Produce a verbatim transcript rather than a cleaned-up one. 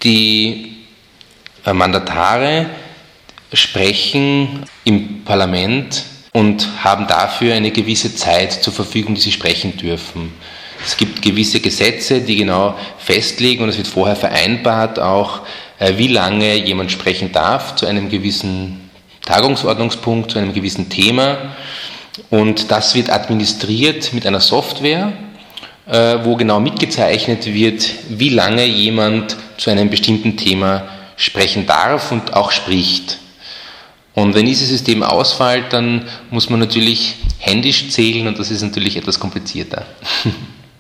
Die Mandatare sprechen im Parlament und haben dafür eine gewisse Zeit zur Verfügung, die sie sprechen dürfen. Es gibt gewisse Gesetze, die genau festlegen, und es wird vorher vereinbart auch, wie lange jemand sprechen darf zu einem gewissen Tagungsordnungspunkt, zu einem gewissen Thema. Und das wird administriert mit einer Software, wo genau mitgezeichnet wird, wie lange jemand zu einem bestimmten Thema sprechen darf und auch spricht. Und wenn dieses System ausfällt, dann muss man natürlich händisch zählen, und das ist natürlich etwas komplizierter.